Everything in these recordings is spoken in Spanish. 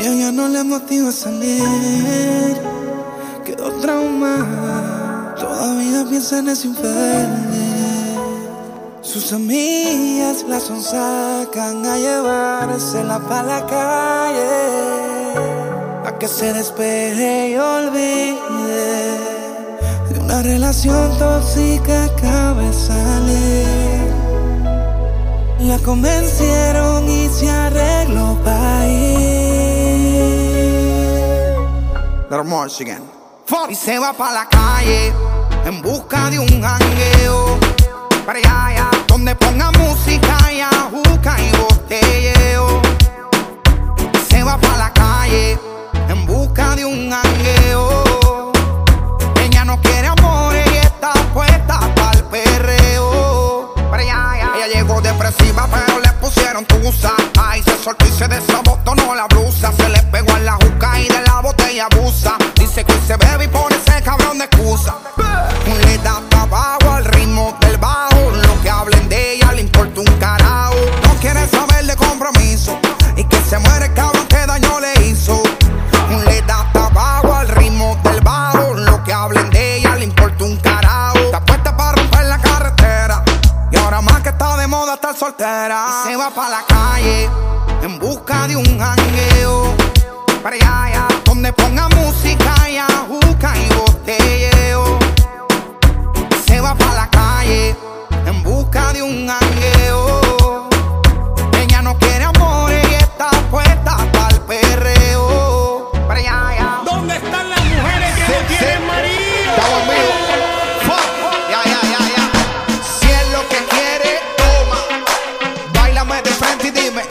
Ella ya no le motiva a salir, quedó traumada, todavía piensa en ese infeliz. Sus amigas la sonsacan a llevársela pa' la calle, a que se despeje y olvide de una relación tóxica que acaba de salir. La convencieron y se arregló pa' ir. Little more again. Y se va pa' la calle en busca de un jangueo, para allá, donde ponga música y ajuca y botelleo. Y se va pa' la calle en busca de un jangueo. Ella no quiere amor y está puesta pa'l perreo. Para allá, ella llegó depresiva, pero le pusieron tusa. Ay, se soltó y se desabotonó la blusa. Se le pegó en la juca y de la botella abusa. Dice que hoy se bebe y pone ese cabrón de excusa. Le da tabaco al ritmo del bajo. Lo que hablen de ella le importa un carajo. No quiere saber de compromiso y que se muere el cabrón que daño le hizo. Le da tabaco al ritmo del bajo. Lo que hablen de ella le importa un carajo. Está puesta para romper la carretera y ahora más que está de moda estar soltera. Y se va pa' la calle en busca de un jangueo, para allá, donde ponga música y ajuca y botelleo. Y se va pa' la calle en busca de un jangueo. Ella no quiere amor y está puesta pa'l perreo. Para allá. ¿Dónde están las mujeres que no tienen marido? Estamos en vivo. Ya. Si es lo que quiere, toma. Báilame de frente y dime.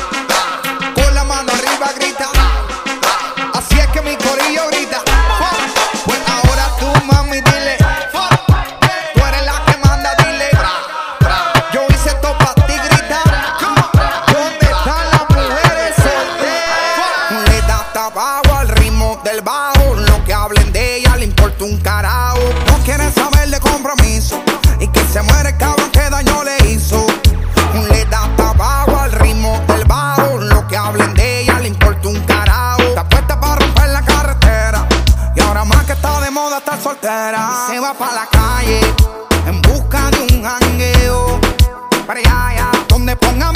Con la mano arriba grita. Así es que mi corillo grita. Pues ahora tú, mami, dile. Tú eres la que manda, dile. Yo hice esto pa' ti, grita. ¿Dónde están las mujeres solteras? Le da tabaco al ritmo del bajo. Lo que hablen de ella le importa un carajo. No quiere saber de compromiso y que se muere el cabrón que daño le hizo. Le da tabaco al ritmo del bajo. Lo que hablen de ella le importa un carajo. Está puesta para romper la carretera y ahora más que está de moda estar soltera. Y se va pa' la calle en busca de un jangueo, para allá, donde ponga